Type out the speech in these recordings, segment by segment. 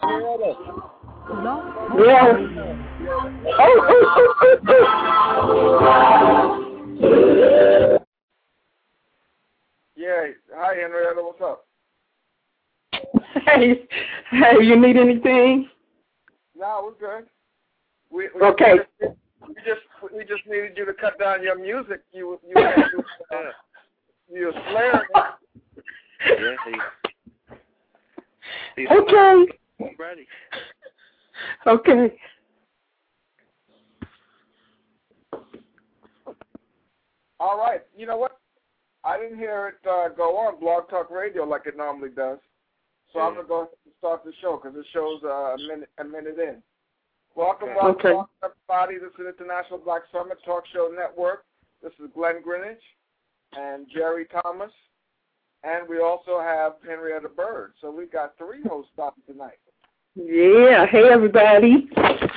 Yeah. Yeah. Hi, Henrietta. What's up? Hey, you need anything? No, we're good. We Okay. we just needed you to cut down your music. You were flaring it. Yeah, he's Okay. ready. Okay. All right. You know what? I didn't hear it go on Blog Talk Radio like it normally does. So I'm going to go ahead and start the show because it shows a minute in. Welcome, everybody. This is International Black Summit Talk Show Network. This is Glenn Greenwich and Jerry Thomas. And we also have Henrietta Bird. So we've got three hosts stopping tonight. Yeah. Hey, everybody.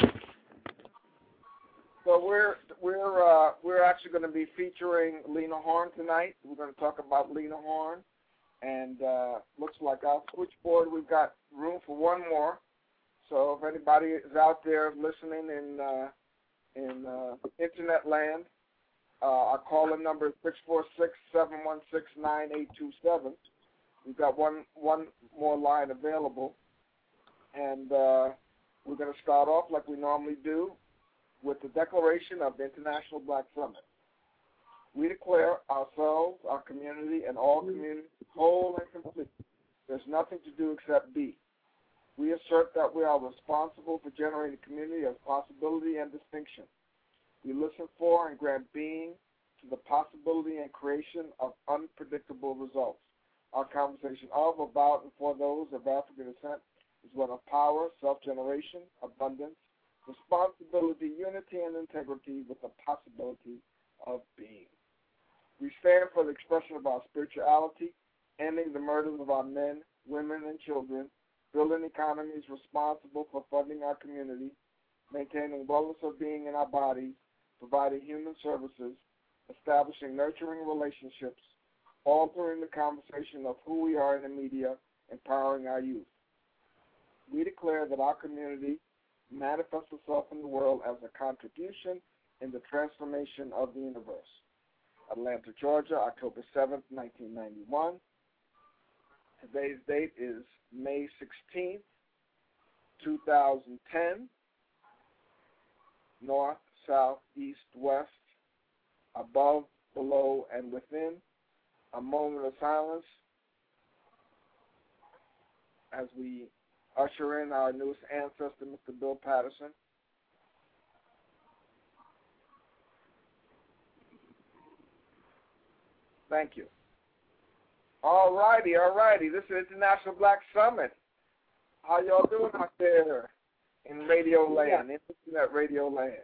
So we're actually going to be featuring Lena Horne tonight. We're going to talk about Lena Horne, and looks like our switchboard we've got room for one more. So if anybody is out there listening in internet land, our calling number is 646-716-9827. We've got one more line available, and we're going to start off like we normally do with the declaration of the International Black Summit. We declare ourselves, our community, and all communities whole and complete. There's nothing to do except be. We assert that we are responsible for generating a community of possibility and distinction. We listen for and grant being to the possibility and creation of unpredictable results. Our conversation of, about, and for those of African descent is one of power, self-generation, abundance, responsibility, unity, and integrity with the possibility of being. We stand for the expression of our spirituality, ending the murders of our men, women, and children, building economies responsible for funding our community, maintaining wellness of being in our bodies, providing human services, establishing nurturing relationships, altering the conversation of who we are in the media, empowering our youth. We declare that our community manifests itself in the world as a contribution in the transformation of the universe. Atlanta, Georgia, October 7th, 1991. Today's date is May 16th, 2010. North, south, east, west, above, below, and within. A moment of silence as we usher in our newest ancestor, Mr. Bill Patterson. Thank you. All righty. This is International Black Summit. How y'all doing out there in radio land, internet radio land?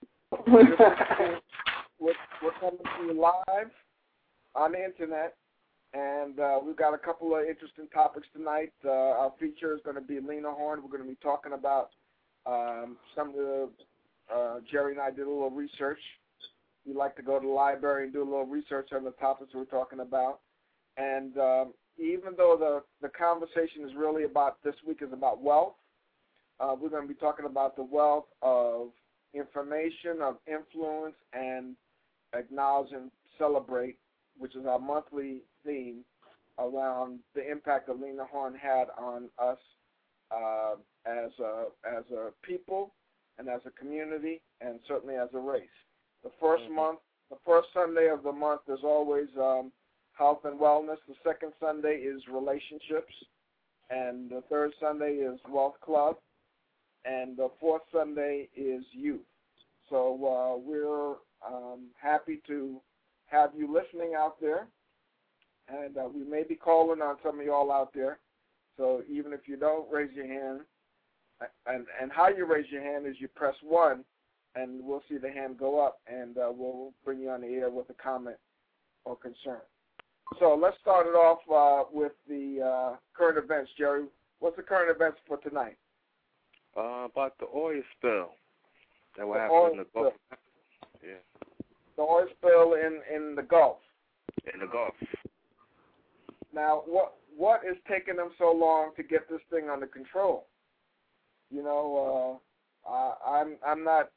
We're coming to you live on the internet, and we've got a couple of interesting topics tonight. Our feature is going to be Lena Horne. We're going to be talking about some of the, Jerry and I did a little research. We like to go to the library and do a little research on the topics we're talking about. And even though the conversation is really about, this week is about wealth, we're going to be talking about the wealth of information, of influence, and acknowledge and celebrate, which is our monthly theme around the impact that Lena Horne had on us as a people and as a community, and certainly as a race. The first Sunday of the month is always health and wellness. The second Sunday is relationships, and the third Sunday is Wealth Club, and the fourth Sunday is youth. So we're happy to have you listening out there, and we may be calling on some of y'all out there. So even if you don't raise your hand, and how you raise your hand is you press 1, and we'll see the hand go up, and we'll bring you on the air with a comment or concern. So let's start it off with the current events. Jerry, what's the current events for tonight? About the oil spill that will happen in the Gulf. Yeah. The oil spill in the Gulf. In the Gulf. Now, what is taking them so long to get this thing under control? You know, I'm not.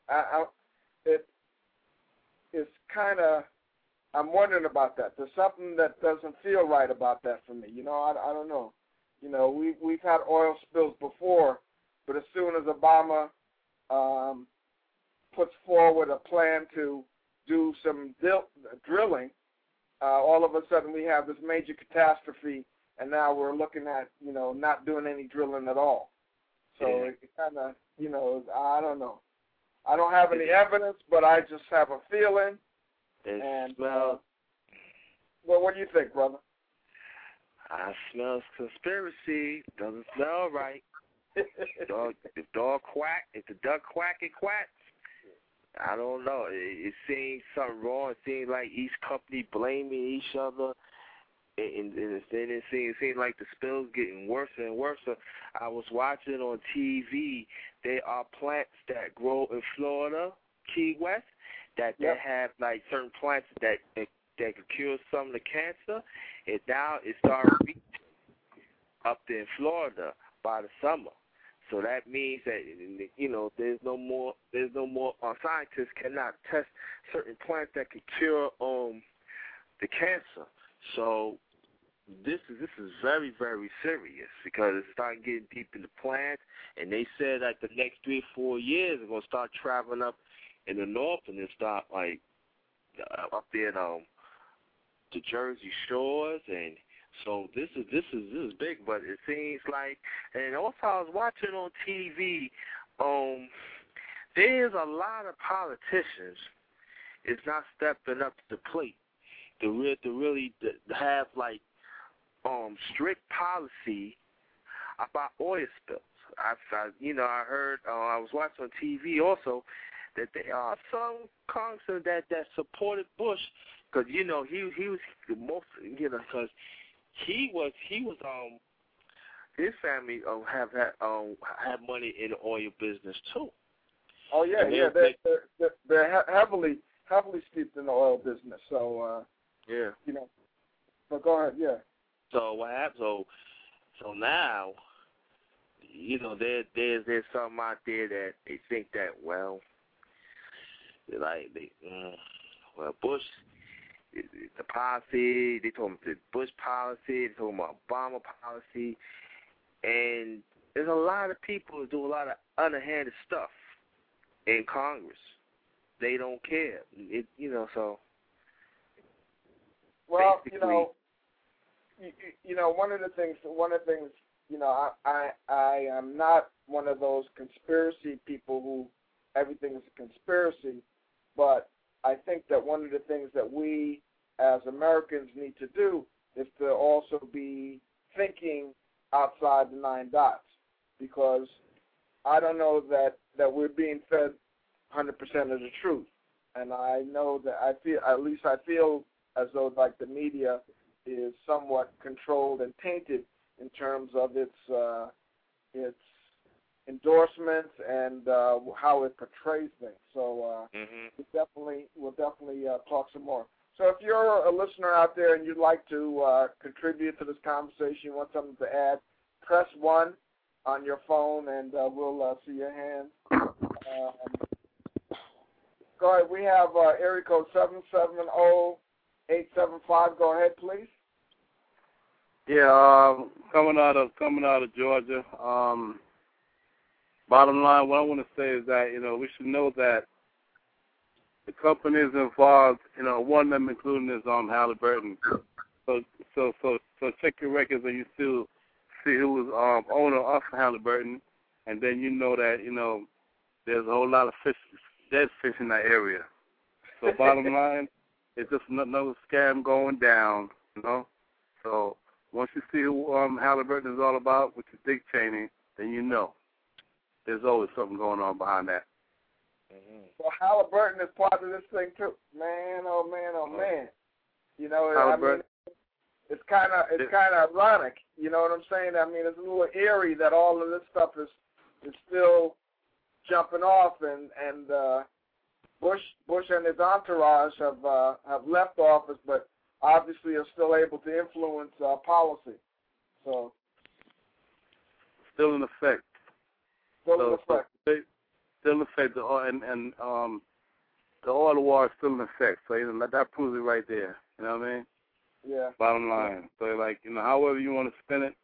It's kind of. I'm wondering about that. There's something that doesn't feel right about that for me. You know, I don't know. You know, we've had oil spills before, but as soon as Obama puts forward a plan to do some drilling, all of a sudden we have this major catastrophe, and now we're looking at, you know, not doing any drilling at all. So it kind of, you know, I don't know. I don't have any evidence, but I just have a feeling. And well, what do you think, brother? I smell conspiracy. Doesn't smell right. If the duck quack, it quacks. I don't know. It seems something wrong. It seems like each company blaming each other. And it seems like the spill's getting worse and worse. I was watching on TV. There are plants that grow in Florida, Key West, that have like certain plants that could cure some of the cancer. And now it's starting to reach up there in Florida by the summer. So that means that, you know, there's no more scientists cannot test certain plants that can cure the cancer. So this is very, very serious because it's starting getting deep in the plants, and they said that the next 3 or 4 years they're gonna start traveling up in the north and then start like up there in the Jersey shores. And so this is big, but it seems like, and also I was watching on TV, there's a lot of politicians is not stepping up to the plate to really have like strict policy about oil spills. I heard I was watching on TV also that there are some congressmen that supported Bush because he was the most, because he was his family have had money in the oil business too. Oh yeah, they're heavily steeped in the oil business. So yeah, you know. But go ahead, yeah. So what happened? So now, you know, there's some out there that they think that Bush, the policy, they told him the Bush policy, they told him Obama policy, and there's a lot of people who do a lot of underhanded stuff in Congress. They don't care, so. Well, you know, one of the things, you know, I am not one of those conspiracy people who everything is a conspiracy, but I think that one of the things that we as Americans need to do is to also be thinking outside the 9 dots, because I don't know that we're being fed 100% of the truth, and I know that I feel as though like the media is somewhat controlled and tainted in terms of its endorsements and how it portrays things. So we'll definitely talk some more. So if you're a listener out there and you'd like to contribute to this conversation, you want something to add, press 1 on your phone and we'll see your hand. Go ahead. We have area code 770-875. Go ahead, please. Yeah, coming out of Georgia. Bottom line, what I want to say is that, you know, we should know that the companies involved, you know, one of them including is Halliburton. So check your records and you still see who was owner of Halliburton, and then you know that, you know, there's a whole lot of dead fish in that area. So bottom line, it's just another scam going down, you know. So once you see who Halliburton is all about, which is Dick Cheney, then you know there's always something going on behind that. Mm-hmm. Well, Halliburton is part of this thing too. Man, oh man, oh man. You know, I mean, it's kind of ironic. You know what I'm saying? I mean, it's a little eerie that all of this stuff is still jumping off, and Bush and his entourage have left office, but obviously are still able to influence policy. So still in effect. Still in effect. Still in effect. The oil war is still in effect. So that proves it right there. You know what I mean? Yeah. Bottom line. So however you want to spin it,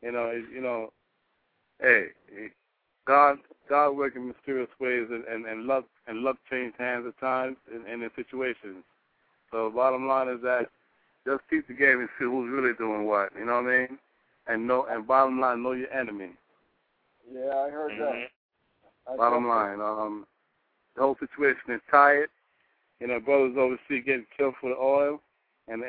hey, God working mysterious ways and luck change hands at times in situations. So bottom line is that just keep the game and see who's really doing what. You know what I mean? And bottom line, know your enemy. Yeah, I heard that. Bottom line, the whole situation is tired. Brothers overseas getting killed for the oil, and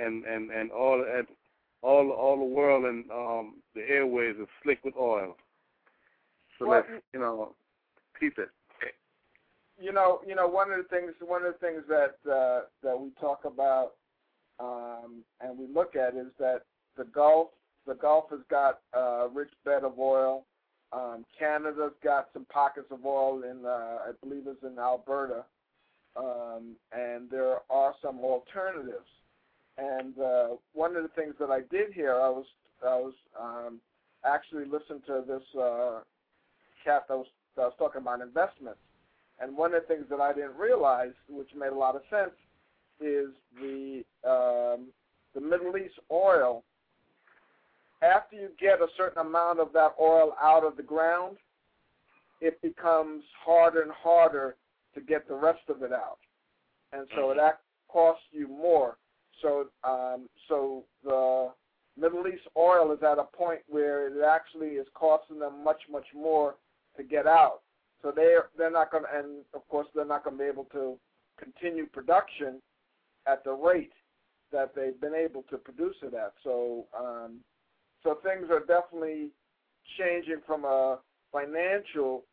all the world and the airways are slick with oil. So let's keep it. One of the things that we talk about and we look at is that the Gulf has got a rich bed of oil. Canada's got some pockets of oil in, I believe it's in Alberta, and there are some alternatives. And one of the things that I did here, I was actually listening to this cat that was talking about investments. And one of the things that I didn't realize, which made a lot of sense, is the Middle East oil. After you get a certain amount of that oil out of the ground, it becomes harder and harder to get the rest of it out, and so that costs you more. So, the Middle East oil is at a point where it actually is costing them much more to get out. So they're not going to, and of course they're not going to be able to continue production at the rate that they've been able to produce it at. So things are definitely changing from a financial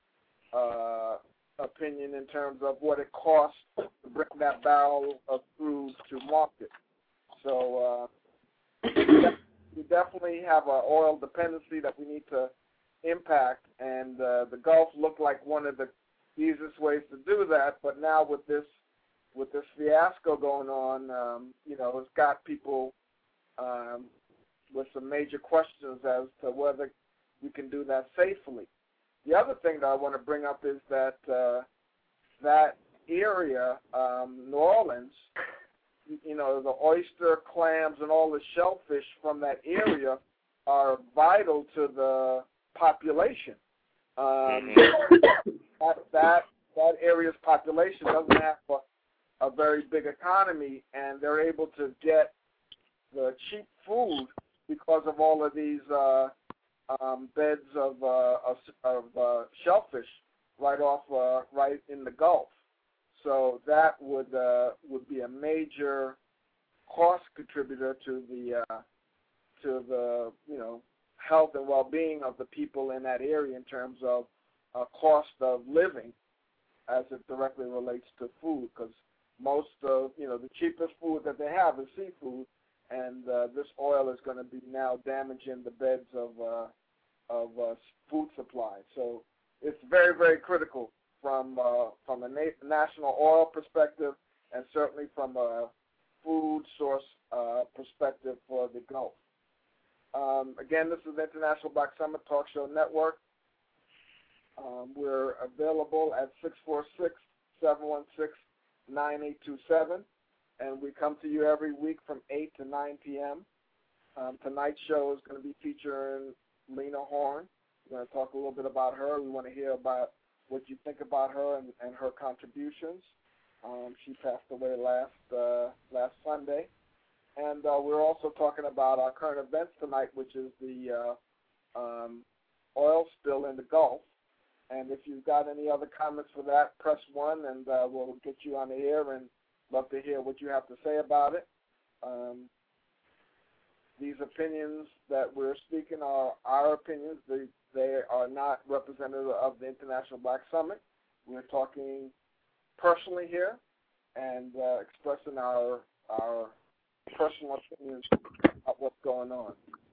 opinion in terms of what it costs to bring that barrel of crude to market. So we definitely have an oil dependency that we need to impact, and the Gulf looked like one of the easiest ways to do that. But now with this fiasco going on, it's got people with some major questions as to whether we can do that safely. The other thing that I want to bring up is that that area, New Orleans, the oyster, clams, and all the shellfish from that area are vital to the population. That area's population doesn't have a very big economy, and they're able to get the cheap food because of all of these beds of shellfish right in the Gulf. So that would be a major cost contributor to the health and well-being of the people in that area in terms of cost of living, as it directly relates to food, because most of the cheapest food that they have is seafood, and this oil is going to be now damaging the beds of food supply. So it's very, very critical from a national oil perspective, and certainly from a food source perspective for the Gulf. Again, this is the International Black Summit Talk Show Network. We're available at 646-716-9827, and we come to you every week from 8 to 9 p.m. Tonight's show is going to be featuring Lena Horne. We're going to talk a little bit about her. We want to hear about what you think about her and her contributions. She passed away last Sunday. And we're also talking about our current events tonight, which is the oil spill in the Gulf. And if you've got any other comments for that, press 1, and we'll get you on the air and love to hear what you have to say about it. These opinions that we're speaking are our opinions. They are not representative of the International Black Summit. We're talking personally here and expressing our personal opinions about what's going on.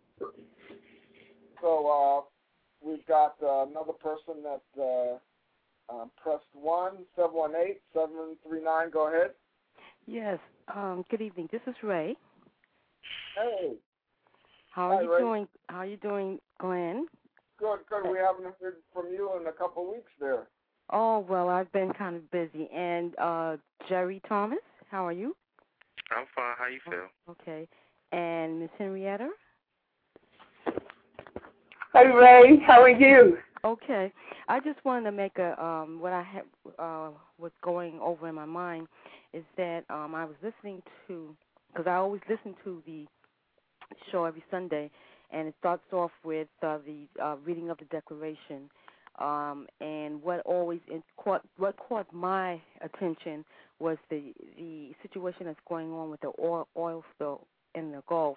So we've got another person that pressed 1, 718-739. Go ahead. Yes. Good evening. This is Ray. Hey. How are you doing? How are you doing, Glenn? Good. We haven't heard from you in a couple of weeks there. Oh, well, I've been kind of busy. And Jerry Thomas, how are you? I'm fine. How you feel? Okay. And Miss Henrietta? Hey, Ray. How are you? Okay. I just wanted to make a what I had was going over in my mind is that I was listening to, because I always listen to the show every Sunday, and it starts off with the reading of the Declaration. And what caught my attention was the situation that's going on with the oil spill in the Gulf.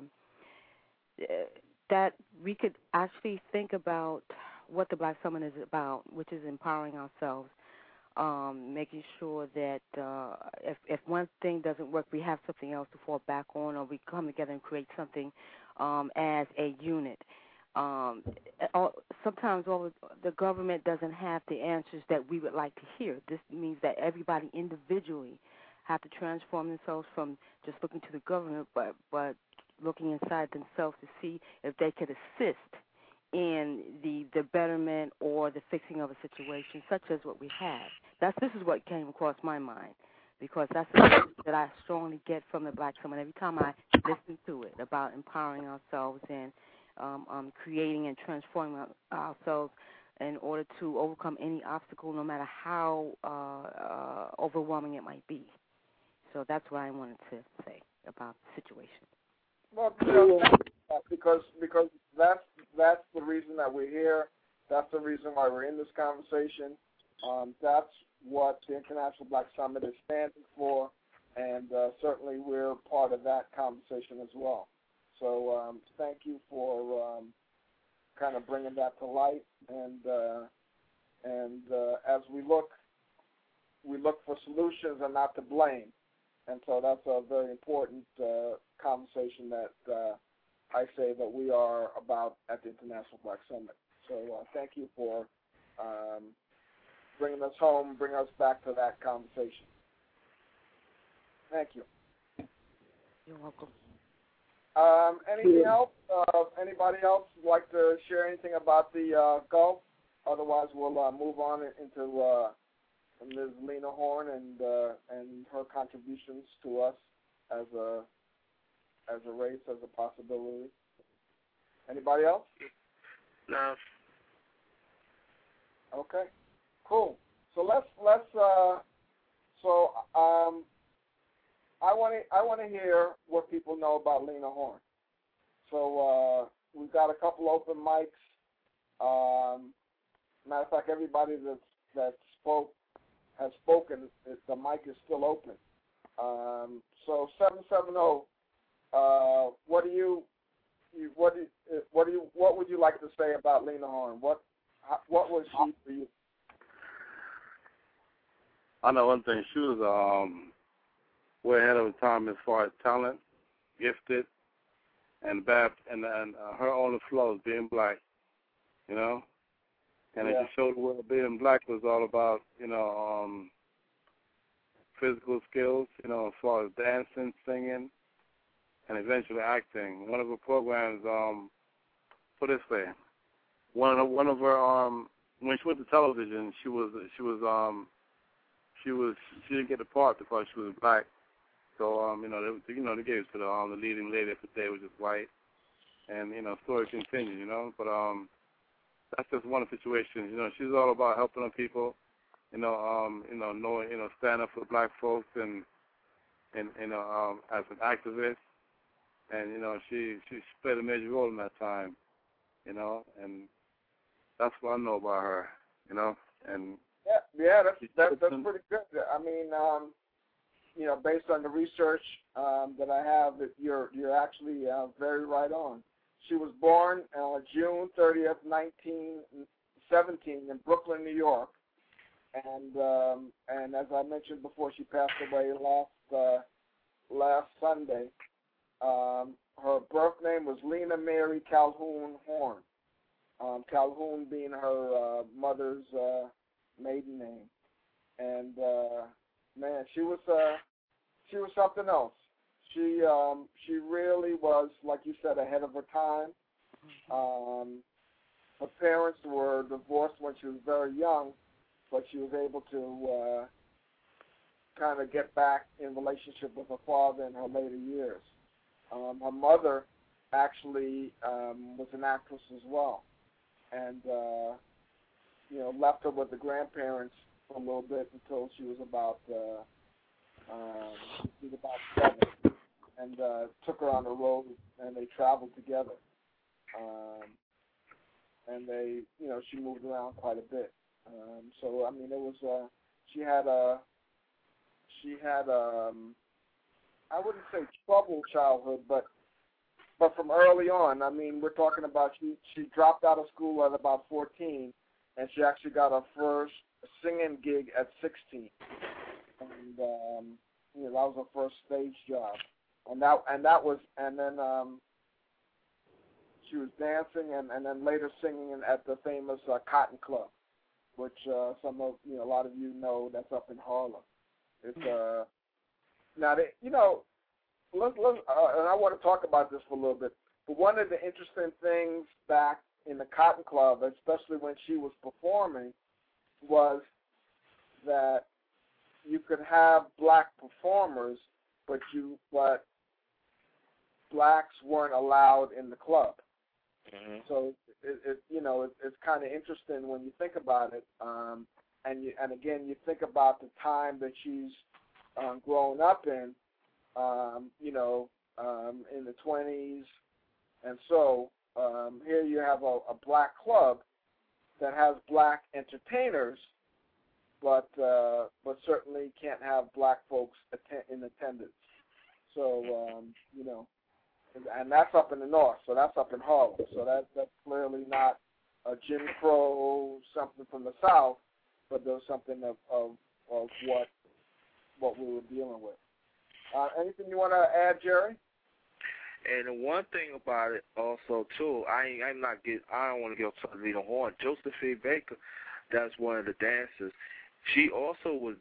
That we could actually think about what the Black Summit is about, which is empowering ourselves, making sure that if one thing doesn't work, we have something else to fall back on, or we come together and create something as a unit. Sometimes the government doesn't have the answers that we would like to hear. This means that everybody individually have to transform themselves from just looking to the government, but looking inside themselves to see if they could assist in the betterment or the fixing of a situation such as what we have. This is what came across my mind, because that's the message that I strongly get from the Black Summit every time I listen to it, about empowering ourselves and creating and transforming ourselves in order to overcome any obstacle, no matter how overwhelming it might be. So that's what I wanted to say about the situation. Well, because that's the reason that we're here. That's the reason why we're in this conversation. That's what the International Black Summit is standing for, and certainly we're part of that conversation as well. So thank you for kind of bringing that to light. And as we look for solutions and not to blame. And so that's a very important conversation that I say that we are about at the International Black Summit. So thank you for bringing us home, bringing us back to that conversation. Thank you. You're welcome. Anything else? Anybody else like to share anything about the Gulf? Otherwise, we'll move on into Ms. Lena Horne and her contributions to us as a race, as a possibility. Anybody else? No. Okay. Cool. So I want to hear what people know about Lena Horne. So we've got a couple open mics. Matter of fact, everybody that has spoken. The mic is still open. So 770. What would you like to say about Lena Horne? What was she for you? I know one thing. She was way ahead of her time as far as talent, gifted, and her only flaw is being black. You know. And it just showed the world being black was all about, physical skills, as far as dancing, singing, and eventually acting. One of her programs, put it this way, one of her when she went to television, she didn't get the part because she was black. So they gave it to the leading lady of the day, which is white, and story continued, but that's just one situation. She's all about helping other people, knowing, stand up for black folks and as an activist. And, she played a major role in that time, and that's what I know about her, and that's pretty good. I mean, based on the research that I have, that you're actually very right on. She was born June 30th, 1917 in Brooklyn, New York, and as I mentioned before, she passed away last Sunday. Her birth name was Lena Mary Calhoun Horne, Calhoun being her mother's maiden name, and man, she was something else. She really was, like you said, ahead of her time. her parents were divorced when she was very young, but she was able to kind of get back in relationship with her father in her later years. Her mother actually was an actress as well, and left her with the grandparents for a little bit until she was about 7, and took her on the road, and they traveled together. And they, she moved around quite a bit. So I mean, it was she had I wouldn't say troubled childhood, but from early on. I mean, we're talking about she dropped out of school at about 14, and she actually got her first singing gig at 16, and that was her first stage job, and then she was dancing and then later singing at the famous Cotton Club, which a lot of you know, that's up in Harlem. It's now they, let's and I want to talk about this for a little bit. But one of the interesting things back in the Cotton Club, especially when she was performing, was that you could have black performers, but blacks weren't allowed in the club. Mm-hmm. So it's kind of interesting when you think about it, and again you think about the time that she's grown up in, in the 20s, and so here you have a black club that has black entertainers, but certainly can't have black folks in attendance. So and that's up in the north, so that's up in Harlem. So that's clearly not a Jim Crow something from the south, but there's something of what we were dealing with. Anything you want to add, Jerry? And one thing about it also too, I don't want to get off the Lena Horne. Josephine Baker, that's one of the dancers. She also was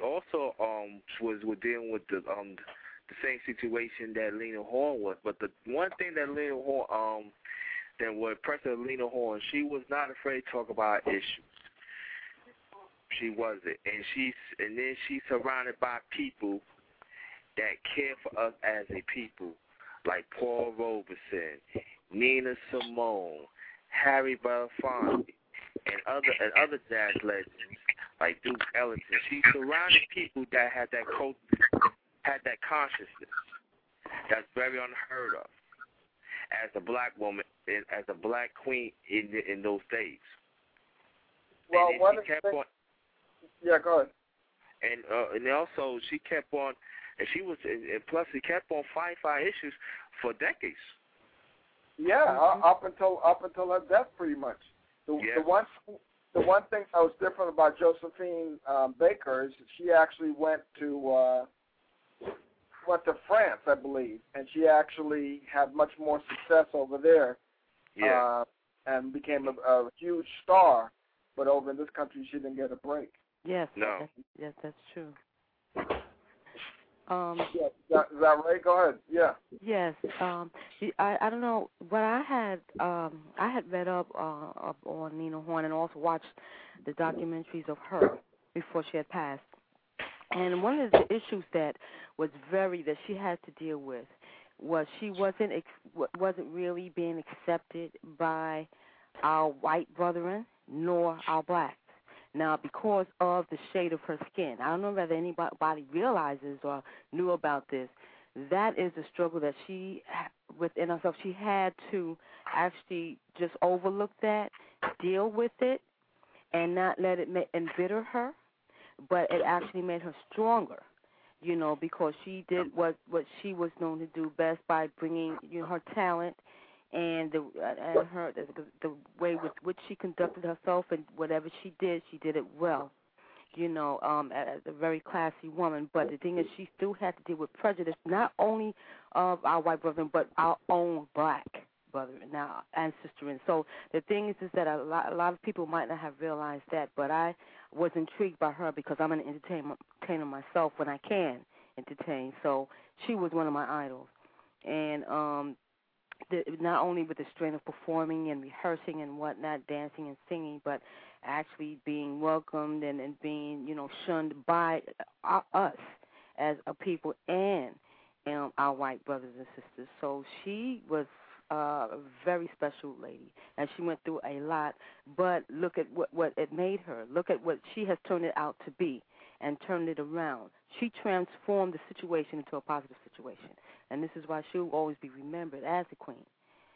dealing with the same situation that Lena Horne was. But the one thing that Lena Horne that was President Lena Horne, she was not afraid to talk about issues. She wasn't, and then she's surrounded by people that care for us as a people, like Paul Robeson, Nina Simone, Harry Belafonte, and other jazz legends like Duke Ellington. She surrounded people that had that consciousness that's very unheard of as a black woman, as a black queen in those days. Well, and she kept on. Yeah, go ahead. And also she kept on, and she was, and plus she kept on fighting for issues for decades. Yeah, up until her death, pretty much. The one thing that was different about Josephine Baker is she actually went to France, I believe, and she actually had much more success over there. Yeah. And became a huge star, but over in this country she didn't get a break. Yes. No. Yes, that's true. Yeah, is that right? Go ahead. Yeah. Yes. I don't know what I had read up on Nina Horne and also watched the documentaries of her before she had passed. And one of the issues that she had to deal with was she wasn't really being accepted by our white brethren nor our blacks. Now, because of the shade of her skin, I don't know whether anybody realizes or knew about this. That is the struggle that she, within herself, she had to actually just overlook that, deal with it, and not let it embitter her, but it actually made her stronger, because she did what she was known to do best by bringing her talent and the way with which she conducted herself, and whatever she did it well, as a very classy woman. But the thing is, she still had to deal with prejudice, not only of our white brethren, but our own black brethren, now and sister. And so the thing is that a lot of people might not have realized that, but I was intrigued by her because I'm an entertainer myself when I can entertain. So she was one of my idols, and not only with the strain of performing and rehearsing and whatnot, dancing and singing, but actually being welcomed and being, shunned by us as a people and our white brothers and sisters. So she was a very special lady, and she went through a lot, but look at what it made her. Look at what she has turned it out to be and turned it around. She transformed the situation into a positive situation, and this is why she'll always be remembered as a queen.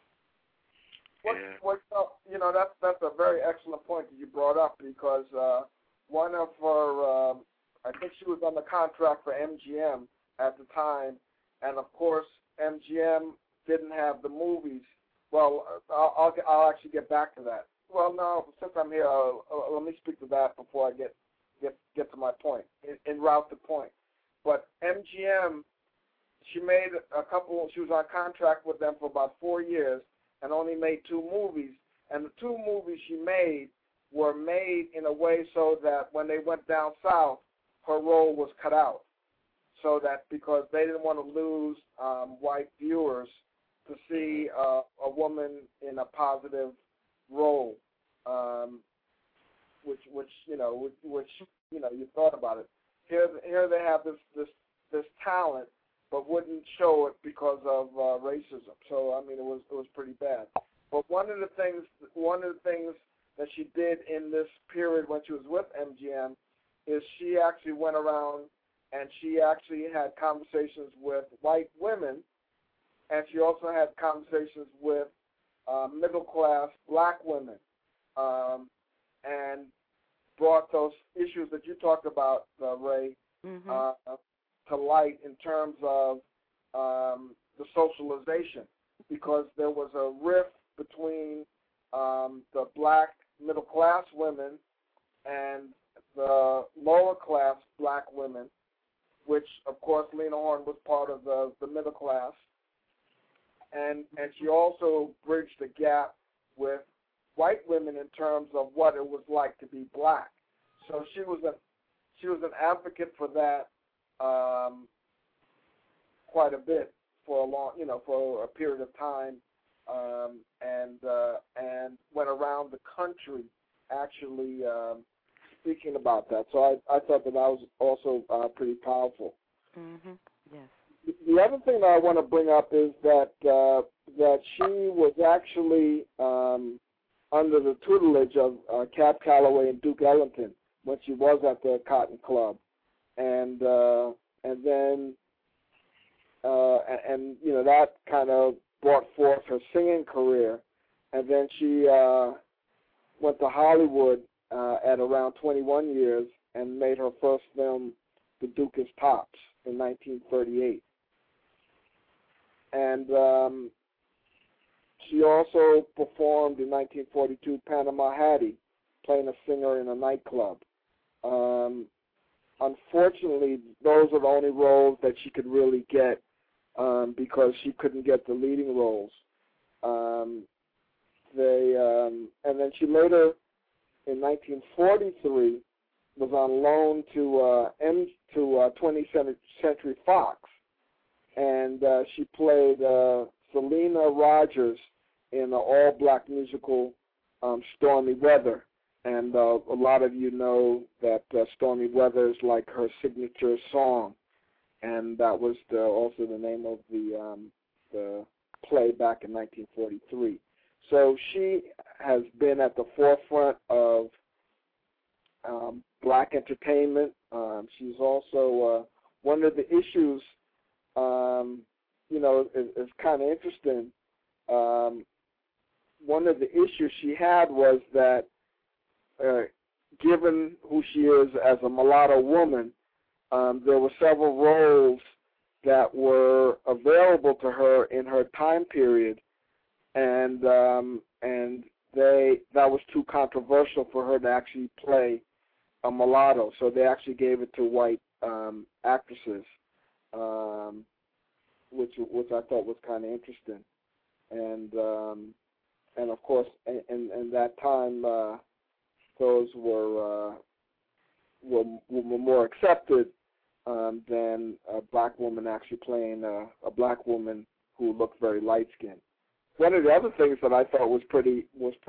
That's a very excellent point that you brought up, because one of her, I think she was on the contract for MGM at the time, and of course MGM didn't have the movies. Well, I'll actually get back to that. Well, no, since I'm here, let me speak to that before I get to my point, en route to point. But MGM, she was on contract with them for about 4 years and only made 2 movies. And the 2 movies she made were made in a way so that when they went down south, her role was cut out. So that because they didn't want to lose white viewers to see a woman in a positive role, which you thought about it. Here they have this talent, but wouldn't show it because of racism. So I mean, it was pretty bad. But one of the things that she did in this period when she was with MGM is she actually went around and she actually had conversations with white women, and she also had conversations with middle-class black women, and brought those issues that you talked about, Ray, to light in terms of the socialization, because there was a rift between the black middle-class women and the lower-class black women, which, of course, Lena Horne was part of the middle class. And she also bridged the gap with white women in terms of what it was like to be black. So she was an advocate for that quite a bit for a period of time, and went around the country actually speaking about that. So I thought that was also pretty powerful. Mm-hmm. Yes. The other thing that I want to bring up is that she was actually under the tutelage of Cab Calloway and Duke Ellington when she was at the Cotton Club, and then that kind of brought forth her singing career, and then she went to Hollywood at around 21 years and made her first film, The Duke is Tops, in 1938. And she also performed in 1942 Panama Hattie, playing a singer in a nightclub. Unfortunately, those are the only roles that she could really get because she couldn't get the leading roles. And then she later, in 1943, was on loan to 20th Century Fox, and she played Selena Rogers in the all-black musical Stormy Weather. And a lot of you know that Stormy Weather is like her signature song, and that was also the name of the play back in 1943. So she has been at the forefront of black entertainment. She's also one of the issues, is kind of interesting. One of the issues she had was that given who she is as a mulatto woman, there were several roles that were available to her in her time period, and that was too controversial for her to actually play a mulatto, so they actually gave it to white actresses, which I thought was kind of interesting, and of course, in that time, those were more accepted than a black woman actually playing a black woman who looked very light skinned. one of the other things that I thought was pretty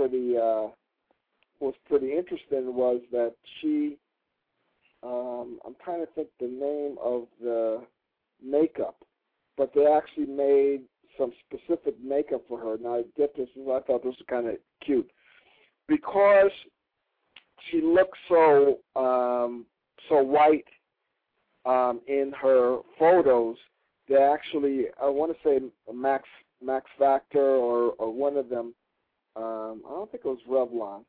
interesting was that she, I'm trying to think the name of the makeup, but they actually made some specific makeup for her. Now, I get this, and I thought this was kind of cute because she looks so white in her photos. They actually, I want to say Max Factor or one of them. I don't think it was Revlon,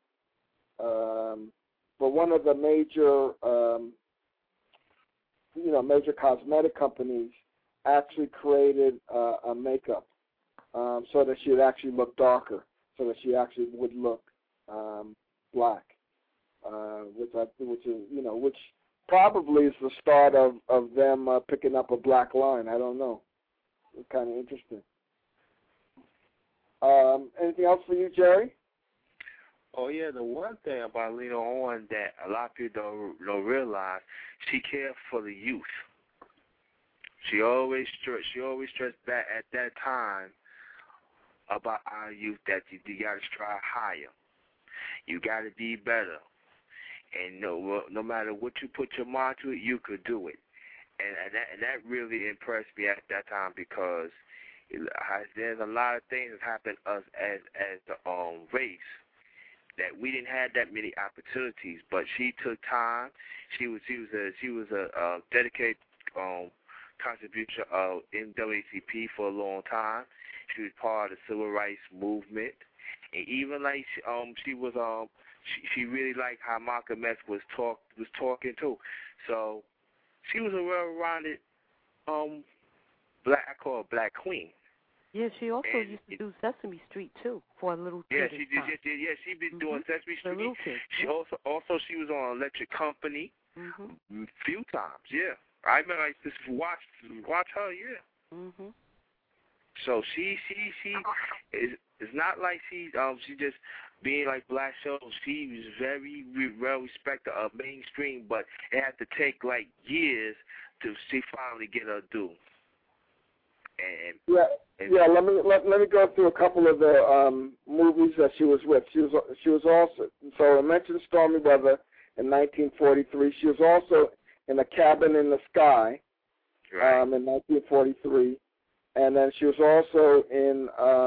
but one of the major major cosmetic companies actually created a makeup so that she would actually look darker, so that she actually would look black, which probably is the start of them picking up a black line. I don't know. It's kind of interesting. Anything else for you, Jerry? Oh yeah, the one thing about Lena Horne that a lot of people don't realize, she cared for the youth. She always stressed that at that time about our youth that you got to strive higher. You got to be better. And no matter what you put your mind to it, you could do it. And that really impressed me at that time because there's a lot of things that happened to us as the race that we didn't have that many opportunities. But she took time. She was a dedicated contribution of NAACP for a long time. She was part of the civil rights movement, and even like she really liked how Malcolm X was talking too. So she was a well-rounded I call her Black Queen. Yeah, she also used to do Sesame Street too for a little kid. Yeah, she did. Yeah, she been doing Sesame Street. For little kids. She also she was on Electric Company a few times. Yeah, I remember I just watch her. Yeah. So she it's not like she just being like black shows. She was very well respected of mainstream, but it had to take like years to she finally get her due. Let me go through a couple of the movies that she was with. She was also, so I mentioned Stormy Weather in 1943. She was also in A Cabin in the Sky in 1943, and then she was also in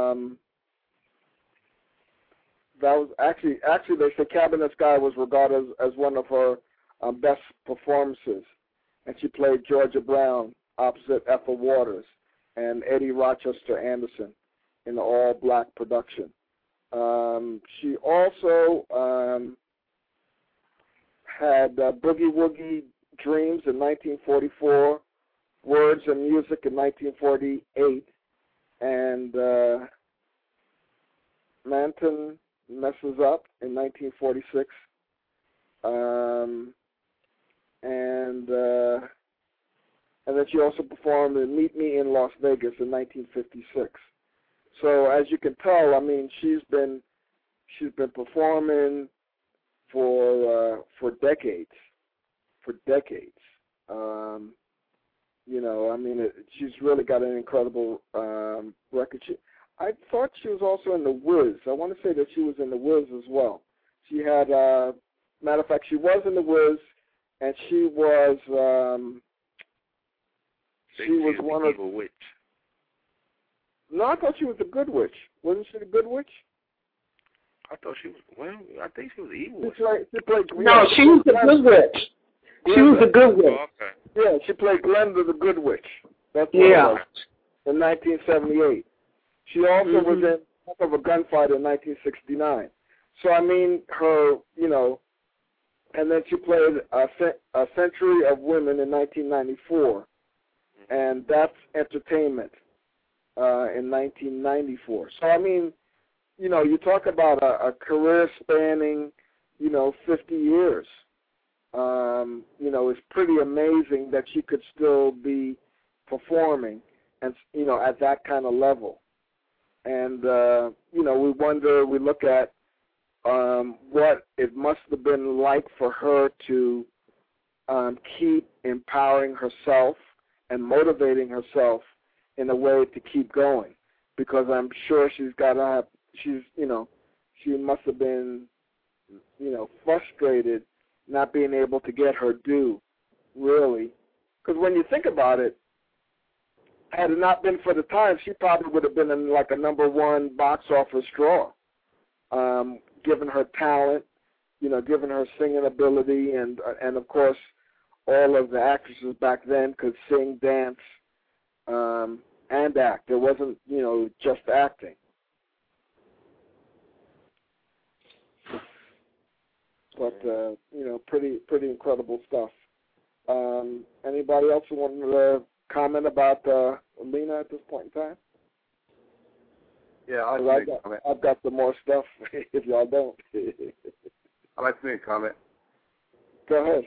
that was actually they say Cabin in the Sky was regarded as one of her best performances, and she played Georgia Brown opposite Ethel Waters and Eddie Rochester Anderson in the all-black production. She also had Boogie Woogie Dreams in 1944, Words and Music in 1948, and Manton Messes Up in 1946, and then she also performed in Meet Me in Las Vegas in 1956. So as you can tell, I mean, she's been performing for decades. I mean, she's really got an incredible record. I thought she was also in The Wiz. I want to say that she was in The Wiz as well. She had, matter of fact, she was in The Wiz, and she was. She was one of the evil witch. No, I thought she was the good witch. Wasn't she the good witch? I thought she was. Well, I think she was the evil witch. No, she was the good witch. She was the good witch. Oh, okay. Yeah, she played Glenda the Good Witch. That's what it was, in 1978. She also was in Half of a Gunfight in 1969. So I mean, her, and then she played A Century of Women in 1994. And That's Entertainment in 1994. So, I mean, you talk about a career spanning, 50 years. It's pretty amazing that she could still be performing and, at that kind of level. And, we look at what it must have been like for her to keep empowering herself and motivating herself in a way to keep going. because I'm sure she's got to have, she must have been, frustrated not being able to get her due, really. Because when you think about it, had it not been for the time, she probably would have been in like a #1 box office draw, given her talent, given her singing ability, and of course, all of the actresses back then could sing, dance, and act. It wasn't, just acting. But pretty incredible stuff. Anybody else who wanted to comment about Lena at this point in time? Yeah, I've got some more stuff. If y'all don't, I'd like to make a comment. Go ahead.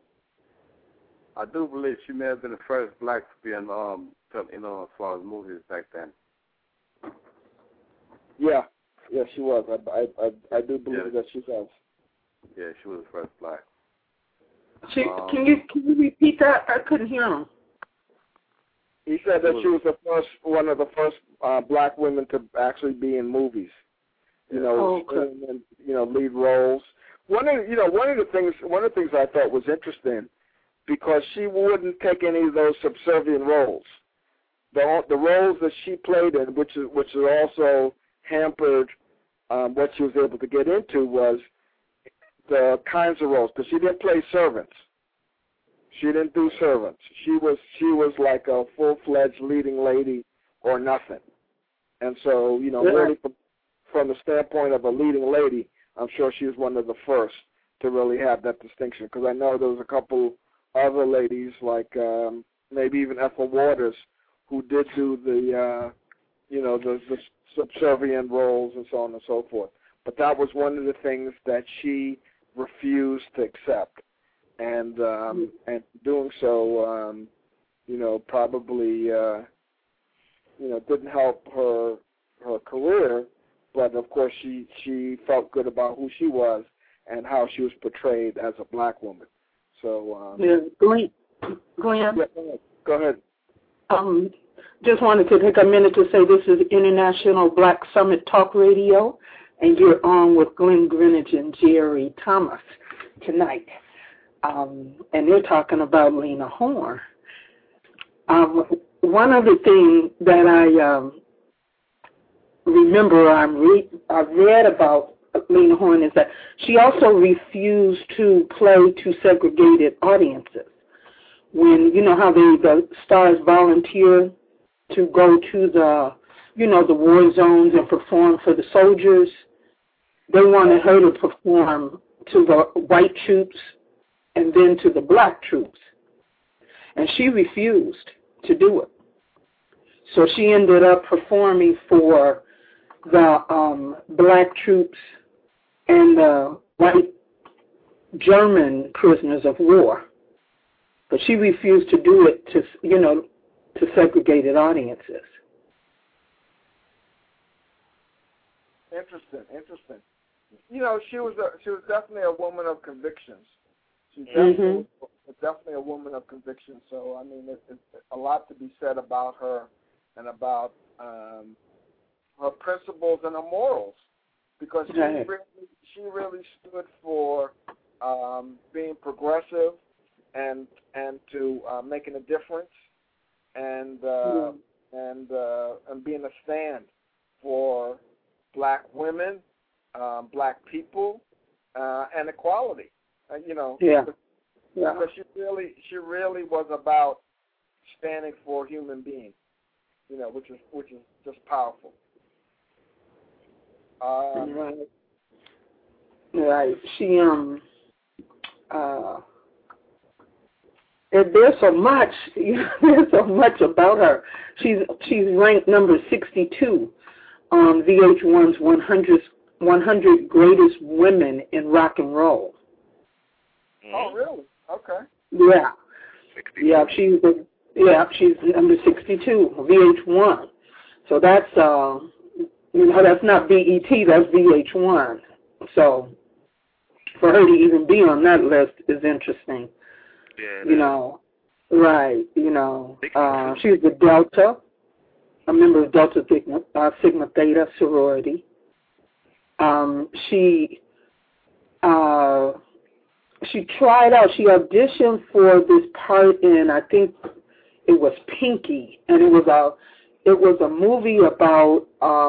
I do believe she may have been the first black to be in, as far as movies back then. Yeah, she was. I do believe that she was. Yeah, she was the first black. Can you repeat that? I couldn't hear him. He said that she was one of the first black women to actually be in movies. And lead roles. One of the things I thought was interesting, because she wouldn't take any of those subservient roles. The roles that she played in, which also hampered what she was able to get into, was the kinds of roles, because she didn't play servants. She didn't do servants. She was like a full-fledged leading lady or nothing. And so, really from the standpoint of a leading lady, I'm sure she was one of the first to really have that distinction, because I know there was a couple other ladies, like maybe even Ethel Waters, who did do the subservient roles and so on and so forth. But that was one of the things that she refused to accept, and doing so, probably didn't help her career. But of course, she felt good about who she was and how she was portrayed as a black woman. So Glenn. Yeah, go ahead. Just wanted to take a minute to say this is International Black Summit Talk Radio, and you're on with Glenn Greenidge and Jerry Thomas tonight. And they're talking about Lena Horne. One of the things that I remember I've read about Lena Horne is that she also refused to play to segregated audiences. When, how the stars volunteer to go to the war zones and perform for the soldiers, they wanted her to perform to the white troops and then to the black troops. And she refused to do it. So she ended up performing for the black troops and the white German prisoners of war. But she refused to do it to segregated audiences. Interesting. She was definitely a woman of convictions. She's definitely a woman of convictions. So I mean, it's a lot to be said about her and about her principles and her morals, because she really stood for being progressive and to making a difference and being a stand for black women, black people, and equality. Because she really was about standing for human beings, which is just powerful. Right. She there's so much. There's so much about her. She's ranked number 62 on VH1's 100 Greatest Women in Rock and Roll. Oh, really? Okay. Yeah. 62. She's number 62, VH1. So that's that's not BET, that's VH1. So for her to even be on that list is interesting. Yeah. Right. She's the Delta. a member of Delta Sigma Theta sorority. She tried out. She auditioned for this part in, I think it was Pinky, and it was a movie about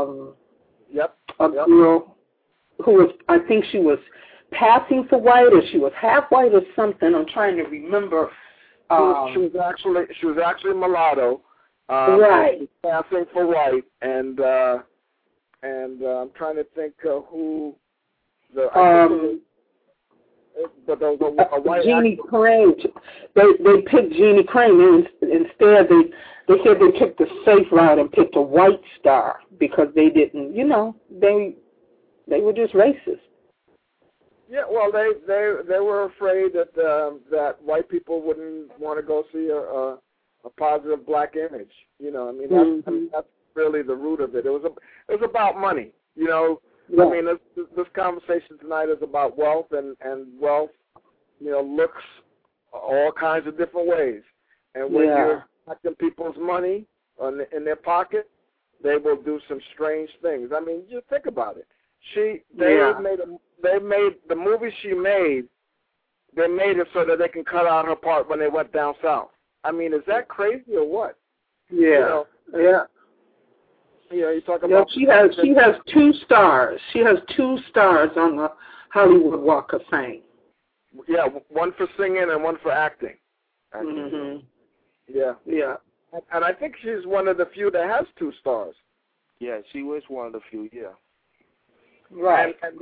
a girl who was, I think she was passing for white, or she was half white or something. I'm trying to remember. She was actually mulatto. Right. She was passing for white, and I'm trying to think who the. But there was a white Jeannie Crane. They picked Jeannie Crane, and instead they said they took the safe route and picked a white star because they didn't, they were just racist. Yeah, well, they were afraid that white people wouldn't want to go see a positive black image. That's really the root of it. It was about money. Yeah. I mean, this conversation tonight is about wealth, and wealth, looks all kinds of different ways. And when you're collecting people's money in their pocket, they will do some strange things. I mean, you think about it. They made the movie she made. They made it so that they can cut out her part when they went down south. I mean, is that crazy or what? Yeah. Yeah. You talk about. She has 2 stars. She has 2 stars on the Hollywood Walk of Fame. Yeah, one for singing and one for acting. Mm-hmm. Yeah. Yeah. And I think she's one of the few that has 2 stars. Yeah, she was one of the few. Yeah. Right. And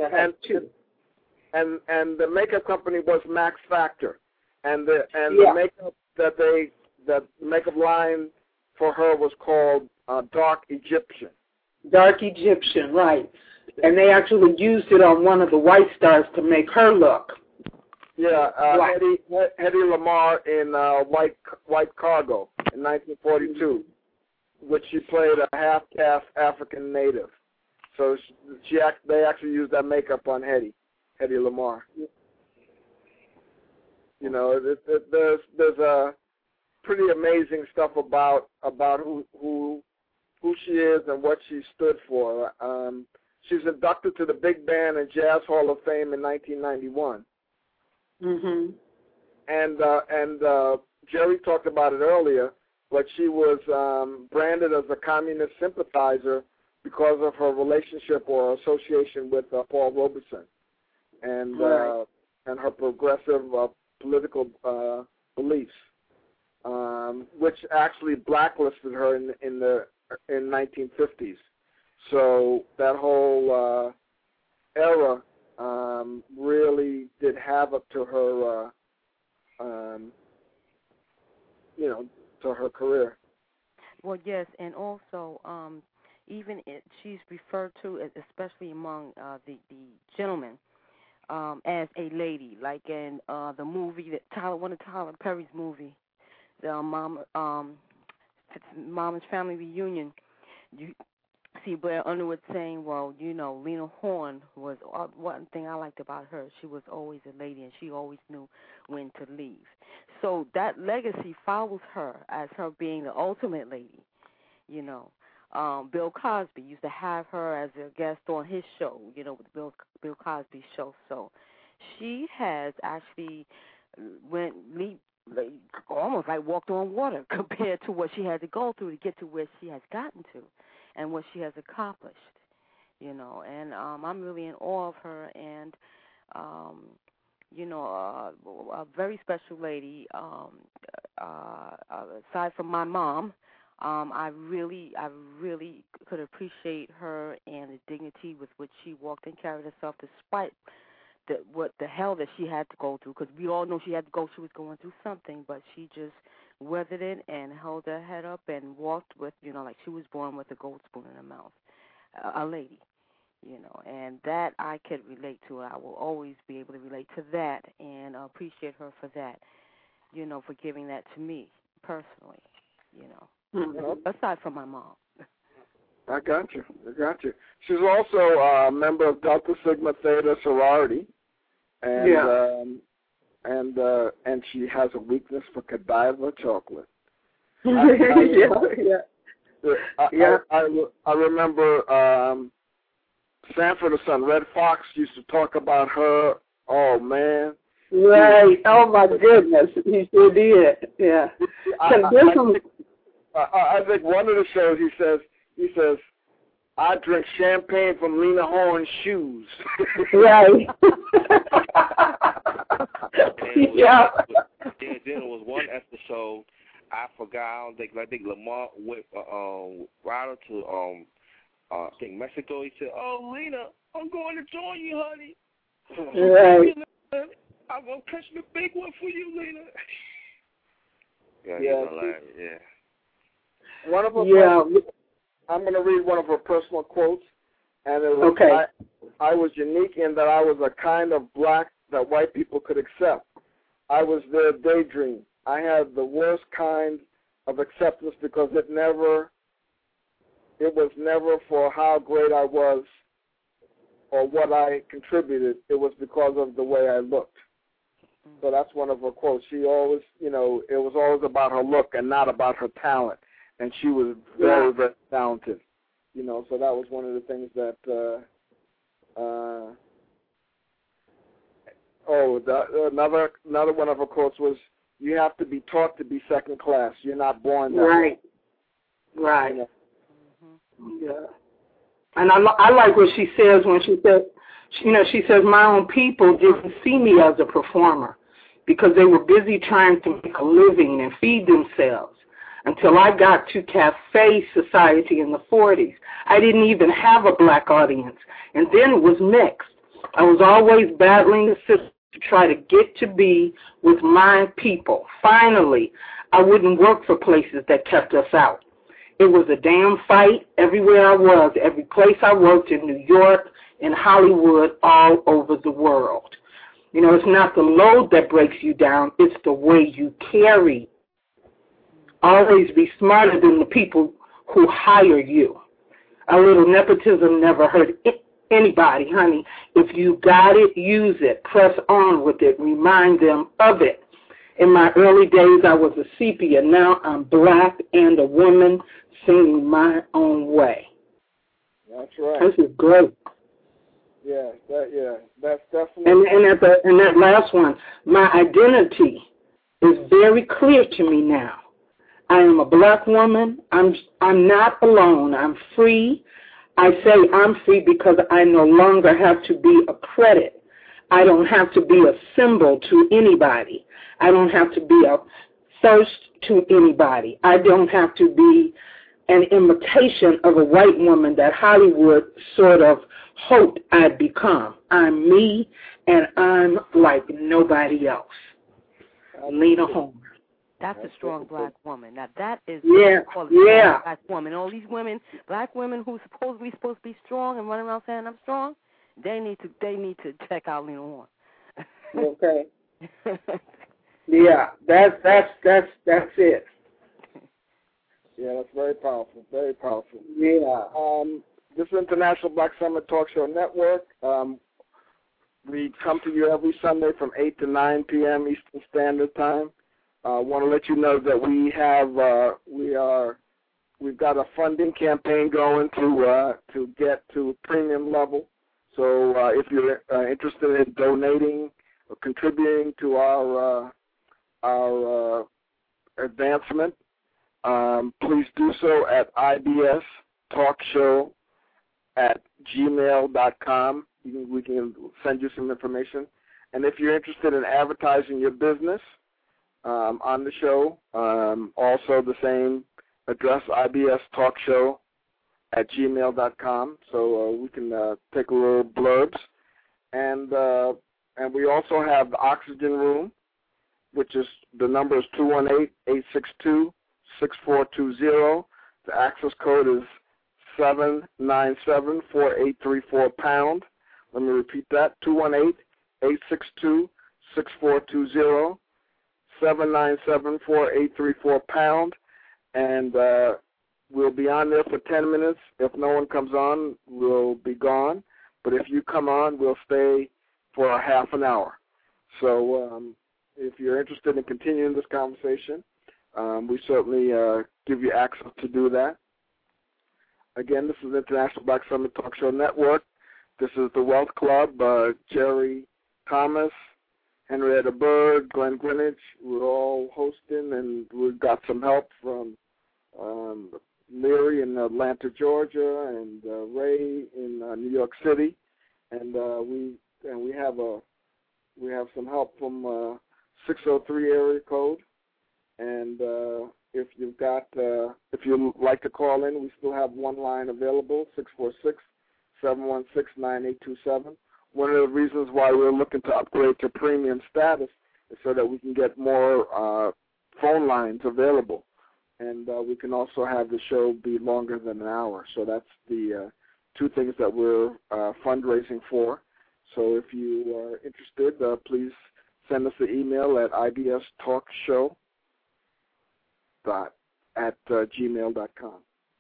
the makeup company was Max Factor, and the makeup that makeup line for her was called Dark Egyptian. Dark Egyptian, right. And they actually used it on one of the white stars to make her look. Yeah, Hedy Lamarr in White Cargo in 1942, which she played a half-caste African native. So they actually used that makeup on Hedy Lamarr. There's a pretty amazing stuff about who she is and what she stood for. She's inducted to the Big Band and Jazz Hall of Fame in 1991. Mhm. And Jerry talked about it earlier, but she was branded as a communist sympathizer because of her relationship or association with Paul Robeson and her progressive political beliefs, which actually blacklisted her in the 1950s. So that whole era really did havoc to her, to her career. Well, yes, and also she's referred to, especially among the gentlemen, as a lady, like in the movie one of Tyler Perry's movie, the Mama's Family Reunion. You see Blair Underwood saying, well, Lena Horne was one thing I liked about her. She was always a lady, and she always knew when to leave. So that legacy follows her as her being the ultimate lady, Bill Cosby used to have her as a guest on his show, with the Bill Cosby show. So she has actually almost like walked on water compared to what she had to go through to get to where she has gotten to and what she has accomplished, and I'm really in awe of her, and a very special lady, aside from my mom. I really could appreciate her and the dignity with which she walked and carried herself despite what the hell that she had to go through, because we all know she was going through something, but she just weathered it and held her head up and walked with, like she was born with a gold spoon in her mouth, a lady, and that I could relate to. I will always be able to relate to that and appreciate her for that, for giving that to me personally, aside from my mom. I got you. She's also a member of Delta Sigma Theta sorority, and she has a weekness for Godiva chocolate. I remember Sanford and Son, Red Fox used to talk about her. Oh, man. Right. Oh, my goodness. He sure did. Yeah. I think one of the shows he says, I drink champagne from Lena Horne's shoes. Right. Yeah. Then there was one episode, I forgot, I think Lamar went right to I think Mexico. He said, "Oh, Lena, I'm going to join you, honey. Right. I'm gonna catch the big one for you, Lena." Yeah. One of her I'm going to read one of her personal quotes, and it was, okay. I was unique in that I was a kind of black that white people could accept. I was their daydream. I had the worst kind of acceptance because it was never for how great I was or what I contributed. It was because of the way I looked. So that's one of her quotes. She always, it was always about her look and not about her talent. And she was very, very talented. So that was one of the things that, another one of her quotes was, you have to be taught to be second class. You're not born that way. Right. Yeah. And I like what she says when she says, she says, my own people didn't see me as a performer because they were busy trying to make a living and feed themselves. Until I got to Cafe Society in the 40s, I didn't even have a black audience, and then it was mixed. I was always battling the system to try to get to be with my people. Finally, I wouldn't work for places that kept us out. It was a damn fight everywhere I was, every place I worked in New York, in Hollywood, all over the world. It's not the load that breaks you down, it's the way you carry. Always be smarter than the people who hire you. A little nepotism never hurt anybody, honey. If you got it, use it. Press on with it. Remind them of it. In my early days, I was a sepia. Now I'm black and a woman singing my own way. That's right. This is great. That's definitely. And that last one, my identity is very clear to me now. I am a black woman. I'm not alone. I'm free. I say I'm free because I no longer have to be a credit. I don't have to be a symbol to anybody. I don't have to be a thirst to anybody. I don't have to be an imitation of a white woman that Hollywood sort of hoped I'd become. I'm me, and I'm like nobody else. Lena Horne. That's a strong black woman. Now that is black woman. All these women, black women who supposed to be strong and run around saying I'm strong, they need to check out Lena Horne. Okay. Yeah, that's it. Yeah, that's very powerful. Very powerful. Yeah. This is International Black Summer Talk Show Network. We come to you every Sunday from 8 to 9 p.m. Eastern Standard Time. I want to let you know that we've got a funding campaign going to get to premium level. So if you're interested in donating or contributing to our advancement, please do so at ibstalkshow@gmail.com. We can send you some information. And if you're interested in advertising your business on the show, also the same address, ibstalkshow@gmail.com. So we can take a little blurbs. And we also have the Oxygen Room, which is, the number is 218-862-6420. The access code is 797-4834#. Let me repeat that, 218-862-6420, 797-4834#. And we'll be on there for 10 minutes. If no one comes on, we'll be gone. But if you come on, we'll stay for a half an hour. So if you're interested in continuing this conversation, we certainly give you access to do that. Again, this is International Black Summit Talk Show Network. This is the Wealth Club. Jerry Thomas, Henrietta Bird, Glenn Greenwich. We're all hosting, and we've got some help from Leary in Atlanta, Georgia, and Ray in New York City, and we have some help from 603 area code. And if you'd like to call in, we still have one line available, 646-716-9827. One of the reasons why we're looking to upgrade to premium status is so that we can get more phone lines available. And we can also have the show be longer than an hour. So that's the two things that we're fundraising for. So if you are interested, please send us an email at ibstalkshow@gmail.com.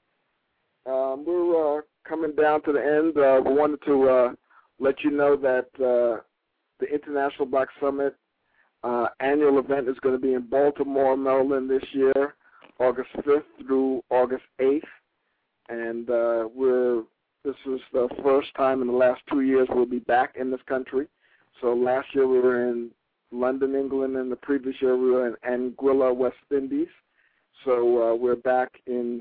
We're coming down to the end. We wanted to let you know that the International Black Summit annual event is going to be in Baltimore, Maryland this year, August 5th through August 8th. And this is the first time in the last 2 years we'll be back in this country. So last year we were in London, England, and the previous year we were in Anguilla, West Indies. So we're back in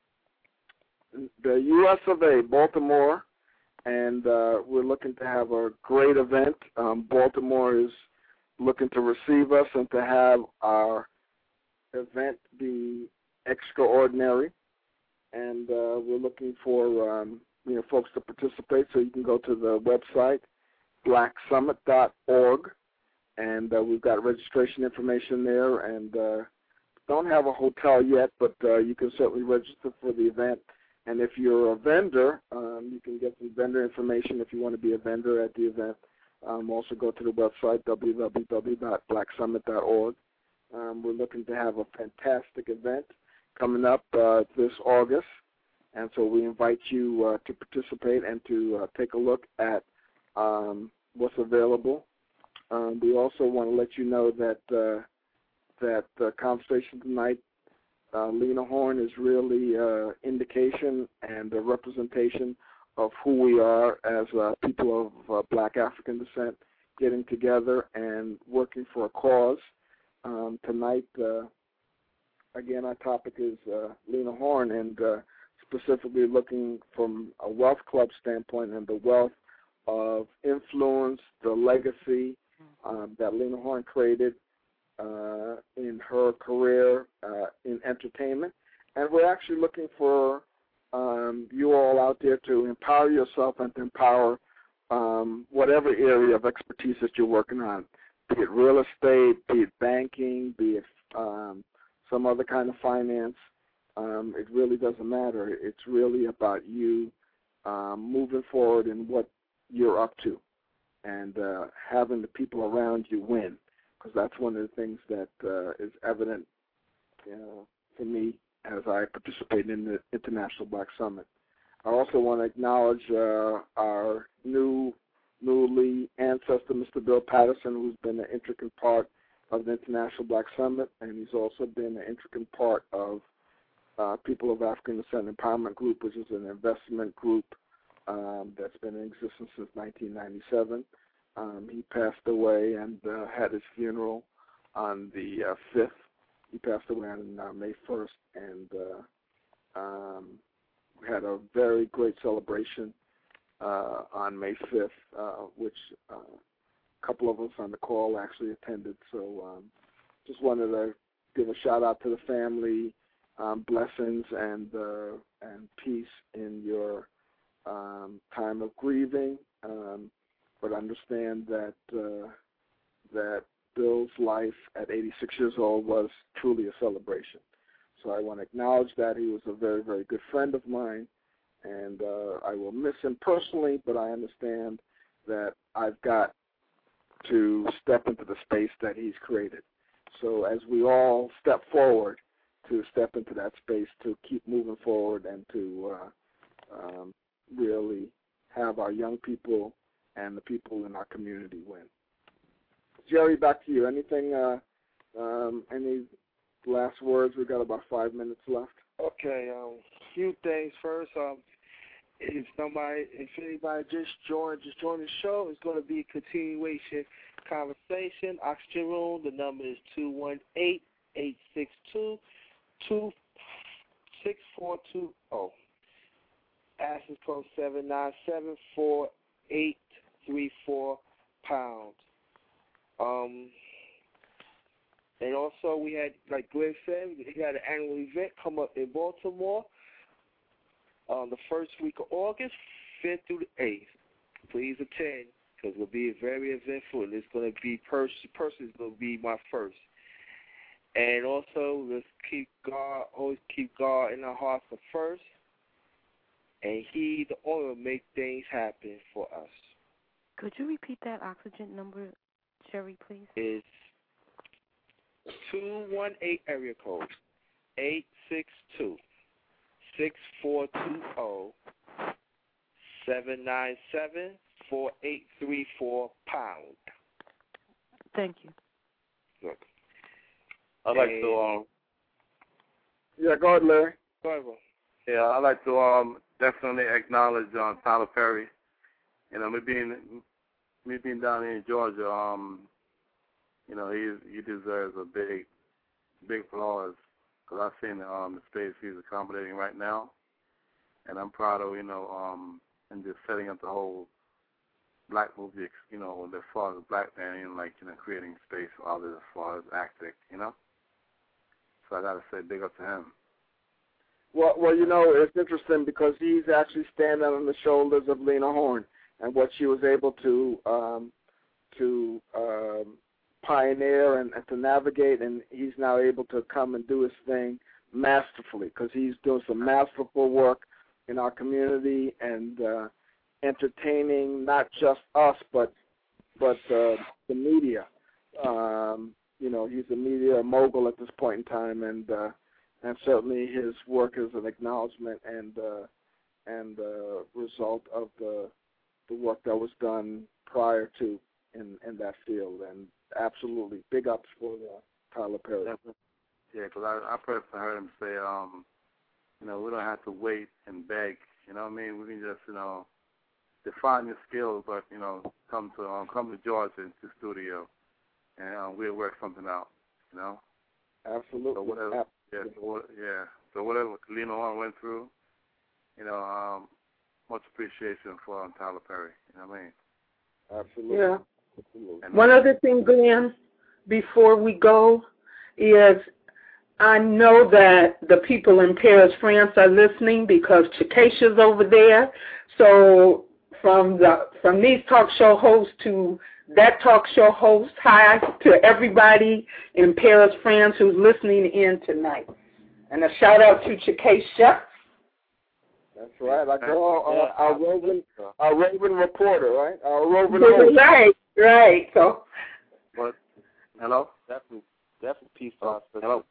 the U.S. of A., Baltimore, and we're looking to have a great event. Baltimore is looking to receive us and to have our event be extraordinary. And we're looking for folks to participate. So you can go to the website, blacksummit.org, and we've got registration information there. And don't have a hotel yet, but you can certainly register for the event. And if you're a vendor, you can get some vendor information if you want to be a vendor at the event. Also go to the website, www.blacksummit.org. We're looking to have a fantastic event coming up this August. And so we invite you to participate and to take a look at what's available. We also want to let you know that the conversation tonight, Lena Horne, is really indication and a representation of who we are as people of Black African descent, getting together and working for a cause. Tonight, again, our topic is Lena Horne, and specifically looking from a Wealth Club standpoint and the wealth of influence, the legacy that Lena Horne created in her career in entertainment. And we're actually looking for you all out there to empower yourself and to empower whatever area of expertise that you're working on, be it real estate, be it banking, be it some other kind of finance. It really doesn't matter. It's really about you moving forward in what you're up to and having the people around you win, because that's one of the things that is evident for me as I participate in the International Black Summit. I also want to acknowledge our newly ancestor, Mr. Bill Patterson, who's been an intricate part of the International Black Summit, and he's also been an intricate part of People of African Descent Empowerment Group, which is an investment group that's been in existence since 1997. He passed away and had his funeral on the 5th. He passed away on May 1st, and we had a very great celebration on May 5th, which a couple of us on the call actually attended. So just wanted to give a shout-out to the family, blessings and peace in your time of grieving, but understand that Bill's life at 86 years old was truly a celebration. So I want to acknowledge that. He was a very, very good friend of mine, and I will miss him personally, but I understand that I've got to step into the space that he's created. So as we all step forward to step into that space, to keep moving forward and to really have our young people and the people in our community win. Jerry, back to you. Anything, any last words? We've got about 5 minutes left. Okay, few things first. If anybody just joined the show, it's going to be a continuation conversation. Oxygen Room. The number is 218-862-6420. Access code 797-4834#. And also we had, like Glenn said, we had an annual event come up in Baltimore on the first week of August, 5th through the 8th. Please attend, because it will be very eventful. And it's going to be person is going to be my first. And also, let's always keep God in our hearts for first. And He, the owner, will make things happen for us. Could you repeat that oxygen number, Sherry, please? It's 218 area code 862-6420 797-4834#. Thank you. Look. I'd like to Yeah, go ahead, Larry. Go ahead, bro. Yeah, I'd like to definitely acknowledge Tyler Perry. You know, me being down here in Georgia, you know, he deserves a big applause, because I've seen the space he's accommodating right now, and I'm proud of, you know, and just setting up the whole black movie, you know, as far as black man, you know, like, you know, creating space for others as far as acting, you know. So I gotta say, big up to him. Well, you know, it's interesting because he's actually standing on the shoulders of Lena Horne and what she was able to pioneer and to navigate, and he's now able to come and do his thing masterfully, because he's doing some masterful work in our community and entertaining not just us but the media. You know, he's a media mogul at this point in time, and certainly his work is an acknowledgement and result of the work that was done prior to in that field. And absolutely, big ups for Tyler Perry. Yeah, because I personally heard him say, you know, we don't have to wait and beg. You know what I mean? We can just, you know, define your skills, but, you know, come to Georgia into the studio, and we'll work something out. You know? Absolutely. So whatever. So whatever Lena Horne went through, you know, much appreciation for Tyler Perry. You know what I mean? Absolutely. Yeah. Absolutely. One other thing, Glenn, before we go, is I know that the people in Paris, France are listening because Chikesha's over there. So from these talk show hosts to that talk show host, hi to everybody in Paris, France who's listening in tonight. And a shout out to Chikesha. That's right. Like our roving reporter, right? Our roving host. Right. So. What? Hello? Definitely peace out. Hello?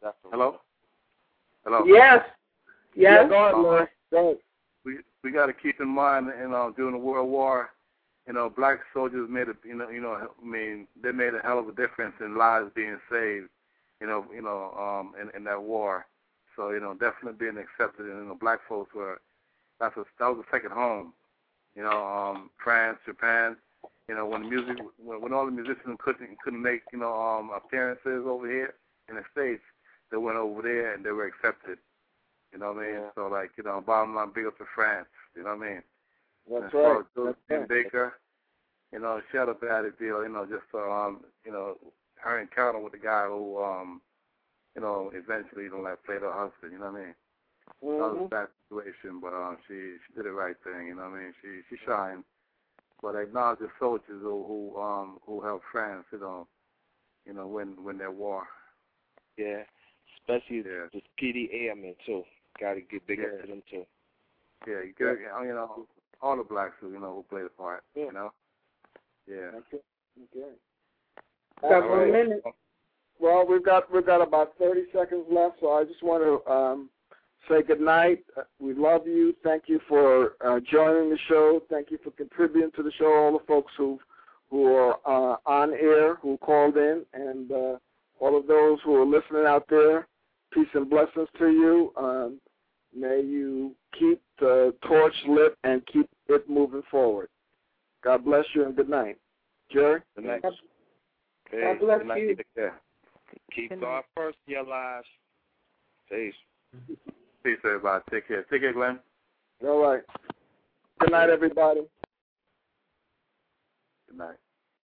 Yes. Yeah, go ahead, Larry. Go ahead. We got to keep in mind, you know, during the World War, you know, black soldiers made a, you know, I mean, they made a hell of a difference in lives being saved, in that war. So, you know, definitely being accepted, and, you know, black folks that was a second home. You know, France, Japan, you know, when all the musicians couldn't make, you know, appearances over here in the States, they went over there and they were accepted. You know what I mean? Yeah. So, like, you know, bottom line, big up to France. You know what I mean? That's right. Josephine Baker, you know, she had a bad deal, you know, just, you know, her encounter with the guy who, you know, eventually, you know, like, played her husband, you know what I mean? Mm-hmm. That was a bad situation, but she did the right thing, you know what I mean? She shined. But acknowledge the soldiers who helped France, you know, win their war. Yeah, especially the PD Airmen, too. Got to get big up to them, too. Yeah, you know, all the blacks who played a part, you know? Yeah. Okay. Got 1 minute. Well, we've got about 30 seconds left, so I just want to say good night. We love you. Thank you for joining the show. Thank you for contributing to the show. All the folks who are on air, who called in, and all of those who are listening out there. Peace and blessings to you. May you keep the torch lit and keep it moving forward. God bless you and good night. Jerry? Good night. God bless good night. you. Take care. Keep God first in your lives. Peace. Peace, everybody. Take care. Take care, Glenn. All right. Good night, everybody. Good night.